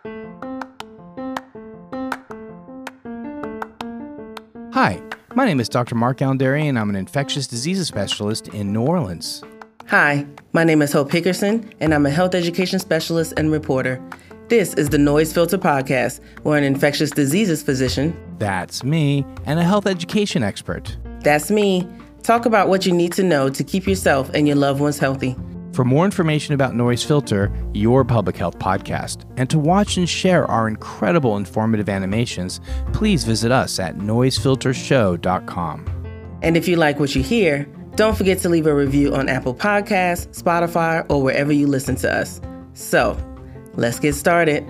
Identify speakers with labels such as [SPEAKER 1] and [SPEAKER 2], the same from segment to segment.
[SPEAKER 1] Hi, my name is Dr. Mark Alendary, and I'm an infectious diseases specialist in New Orleans.
[SPEAKER 2] Hi, my name is Hope Hickerson, and I'm a health education specialist and reporter. This is the Noise Filter Podcast, where an infectious diseases physician,
[SPEAKER 1] That's me, and a health education expert,
[SPEAKER 2] that's me, talk about what you need to know to keep yourself and your loved ones healthy.
[SPEAKER 1] For more information about Noise Filter, your public health podcast, and to watch and share our incredible informative animations, please visit us at noisefiltershow.com.
[SPEAKER 2] And if you like what you hear, don't forget to leave a review on Apple Podcasts, Spotify, or wherever you listen to us. So, let's get started.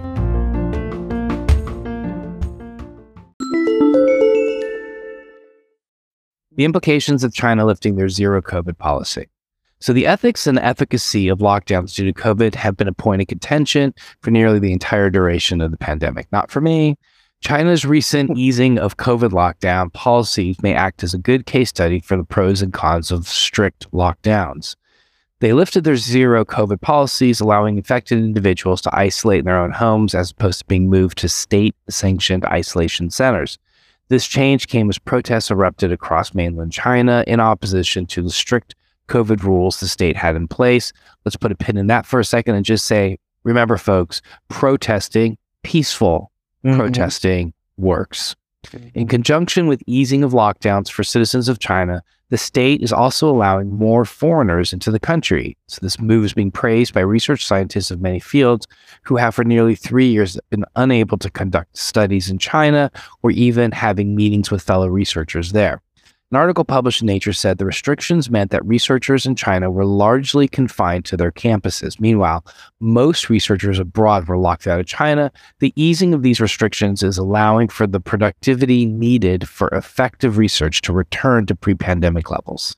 [SPEAKER 3] The implications of China lifting their zero COVID policy. So the ethics and efficacy of lockdowns due to COVID have been a point of contention for nearly the entire duration of the pandemic. Not for me. China's recent easing of COVID lockdown policies may act as a good case study for the pros and cons of strict lockdowns. They lifted their zero COVID policies, allowing infected individuals to isolate in their own homes as opposed to being moved to state-sanctioned isolation centers. This change came as protests erupted across mainland China in opposition to the strict COVID rules the state had in place. Let's put a pin in that for a second and just say, remember folks, protesting, peaceful protesting works. In conjunction with easing of lockdowns for citizens of China, the state is also allowing more foreigners into the country. So this move is being praised by research scientists of many fields who have for nearly 3 years been unable to conduct studies in China or even having meetings with fellow researchers there. An article published in Nature said the restrictions meant that researchers in China were largely confined to their campuses. Meanwhile, most researchers abroad were locked out of China. The easing of these restrictions is allowing for the productivity needed for effective research to return to pre-pandemic levels.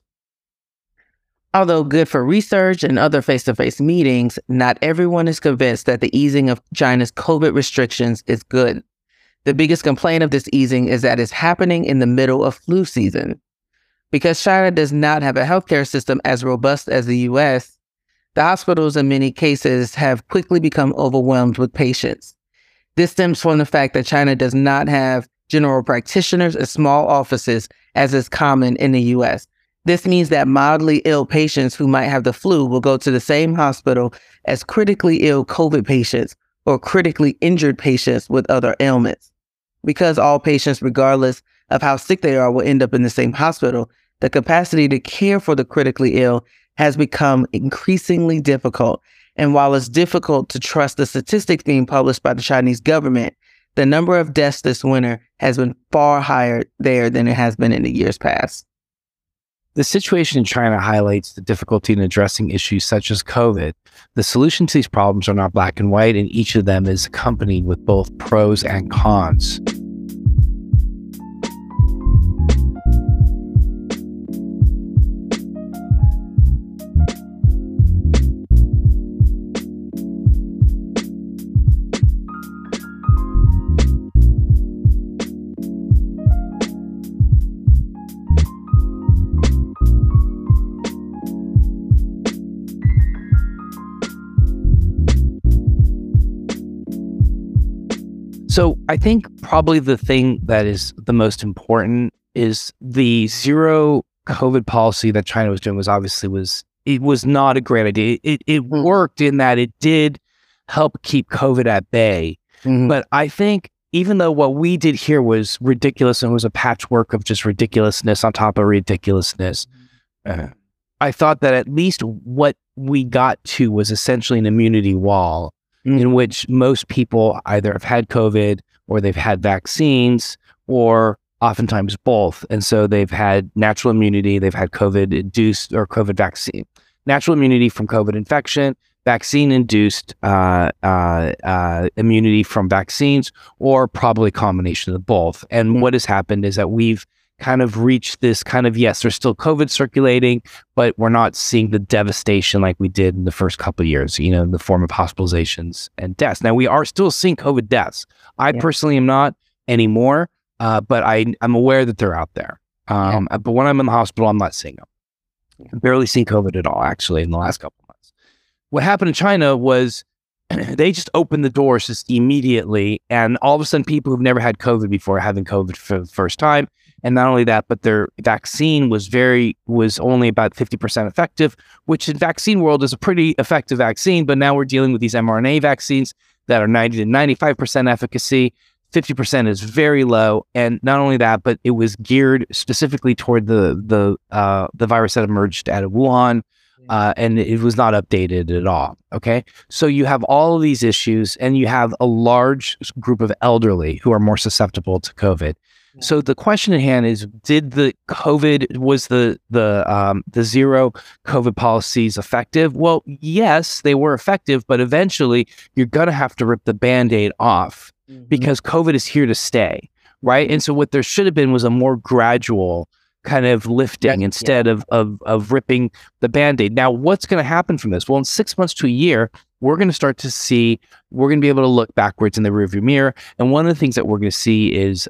[SPEAKER 2] Although good for research and other face-to-face meetings, not everyone is convinced that the easing of China's COVID restrictions is good. The biggest complaint of this easing is that it's happening in the middle of flu season. Because China does not have a healthcare system as robust as the U.S., the hospitals in many cases have quickly become overwhelmed with patients. This stems from the fact that China does not have general practitioners and small offices as is common in the U.S. This means that mildly ill patients who might have the flu will go to the same hospital as critically ill COVID patients or critically injured patients with other ailments. Because all patients, regardless of how sick they are, will end up in the same hospital, the capacity to care for the critically ill has become increasingly difficult. And while it's difficult to trust the statistics being published by the Chinese government, the number of deaths this winter has been far higher there than it has been in the years past.
[SPEAKER 3] The situation in China highlights the difficulty in addressing issues such as COVID. The solution to these problems are not black and white, and each of them is accompanied with both pros and cons. So I think probably the thing that is the most important is the zero COVID policy that China was doing it was not a great idea. It worked in that it did help keep COVID at bay. But I think even though what we did here was ridiculous and was a patchwork of just ridiculousness on top of ridiculousness, I thought that at least what we got to was essentially an immunity wall in which most people either have had COVID or they've had vaccines or oftentimes both. And so they've had natural immunity, they've had COVID-induced or COVID vaccine, natural immunity from COVID infection, vaccine-induced immunity from vaccines, or probably a combination of both. And what has happened is that we've kind of reached this kind of, yes, there's still COVID circulating, but we're not seeing the devastation like we did in the first couple of years, in the form of hospitalizations and deaths. Now, we are still seeing COVID deaths. I personally am not anymore, but I'm aware that they're out there. But when I'm in the hospital, I'm not seeing them. I'm barely seeing COVID at all, actually, in the last couple of months. What happened in China was they just opened the doors just immediately. And all of a sudden, people who've never had COVID before are having COVID for the first time. And not only that, but their vaccine was only about 50% effective, which in vaccine world is a pretty effective vaccine. But now we're dealing with these mRNA vaccines that are 90 to 95% efficacy. 50% is very low. And not only that, but it was geared specifically toward the virus that emerged out of Wuhan. And it was not updated at all. Okay. So you have all of these issues, and you have a large group of elderly who are more susceptible to COVID. So the question at hand is, was the zero COVID policies effective? Well, yes, they were effective, but eventually you're going to have to rip the Band-Aid off because COVID is here to stay, right? And so what there should have been was a more gradual kind of lifting instead of ripping the Band-Aid. Now, what's going to happen from this? Well, in 6 months to a year, we're going to be able to look backwards in the rearview mirror. And one of the things that we're going to see is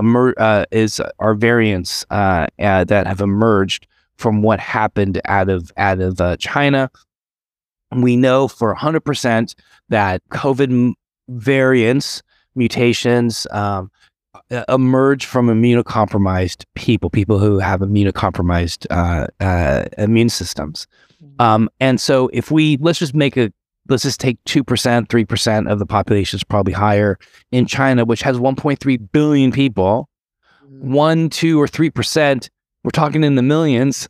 [SPEAKER 3] our variants that have emerged from what happened out of China. We know for 100% that COVID variants, mutations, emerge from immunocompromised people who have immunocompromised immune systems. And so if let's just take 2%, 3% of the population is probably higher in China, which has 1.3 billion people. 1, 2, or 3%, we're talking in the millions,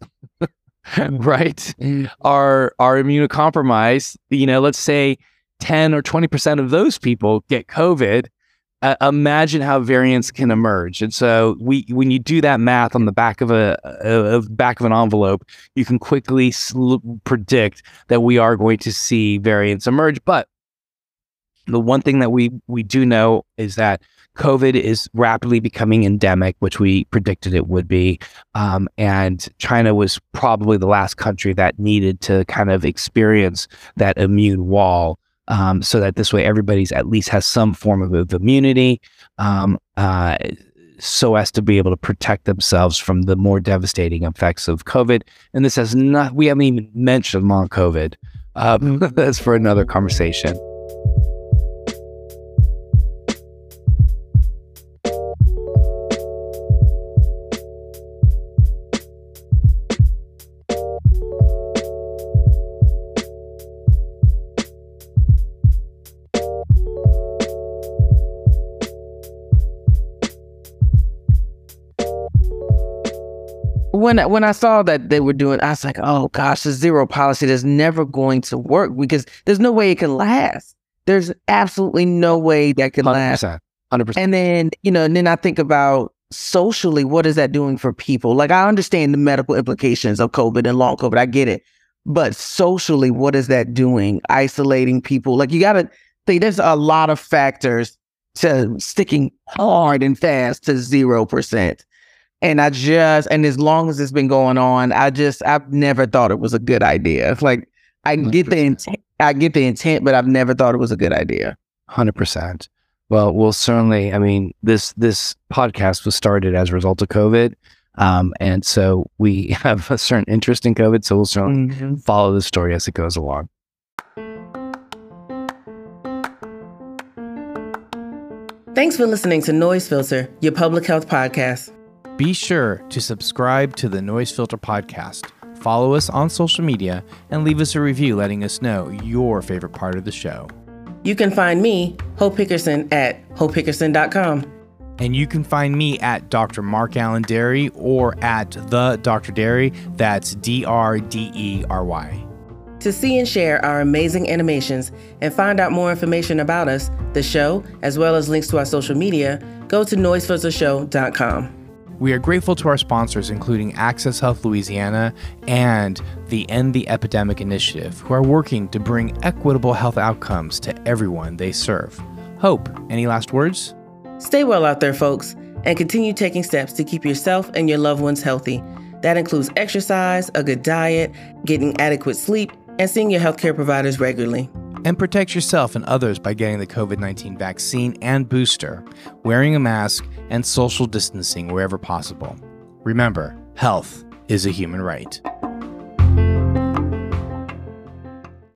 [SPEAKER 3] right? Are immunocompromised. Let's say 10 or 20% of those people get COVID. Imagine how variants can emerge. And so when you do that math on the back of an envelope, you can quickly predict that we are going to see variants emerge. But the one thing that we do know is that COVID is rapidly becoming endemic, which we predicted it would be. And China was probably the last country that needed to kind of experience that immune wall. So that this way everybody's at least has some form of immunity, so as to be able to protect themselves from the more devastating effects of COVID. And this we haven't even mentioned long COVID. That's for another conversation.
[SPEAKER 2] When I saw that they were doing, I was like, oh gosh, the zero policy is never going to work because there's no way it can last. There's absolutely no way that can
[SPEAKER 3] 100%,
[SPEAKER 2] last.
[SPEAKER 3] 100%.
[SPEAKER 2] And then, and then I think about socially, what is that doing for people? Like, I understand the medical implications of COVID and long COVID. I get it. But socially, what is that doing? Isolating people. Like, you got to think there's a lot of factors to sticking hard and fast to 0%. And as long as it's been going on, I've never thought it was a good idea. Like, I get the intent, but I've never thought it was a good idea.
[SPEAKER 3] 100%. Well, we'll certainly, this podcast was started as a result of COVID. And so we have a certain interest in COVID. So we'll certainly follow the story as it goes along.
[SPEAKER 2] Thanks for listening to Noise Filter, your public health podcast.
[SPEAKER 1] Be sure to subscribe to the Noise Filter podcast, follow us on social media, and leave us a review letting us know your favorite part of the show.
[SPEAKER 2] You can find me, Hope Hickerson, at hopehickerson.com.
[SPEAKER 1] And you can find me at Dr. Mark Allen Derry or at the Dr. Derry. That's DRDERY.
[SPEAKER 2] To see and share our amazing animations and find out more information about us, the show, as well as links to our social media, go to noisefiltershow.com.
[SPEAKER 1] We are grateful to our sponsors, including Access Health Louisiana and the End the Epidemic Initiative, who are working to bring equitable health outcomes to everyone they serve. Hope, any last words?
[SPEAKER 2] Stay well out there, folks, and continue taking steps to keep yourself and your loved ones healthy. That includes exercise, a good diet, getting adequate sleep, and seeing your healthcare providers regularly.
[SPEAKER 1] And protect yourself and others by getting the COVID-19 vaccine and booster, wearing a mask, and social distancing wherever possible. Remember, health is a human right.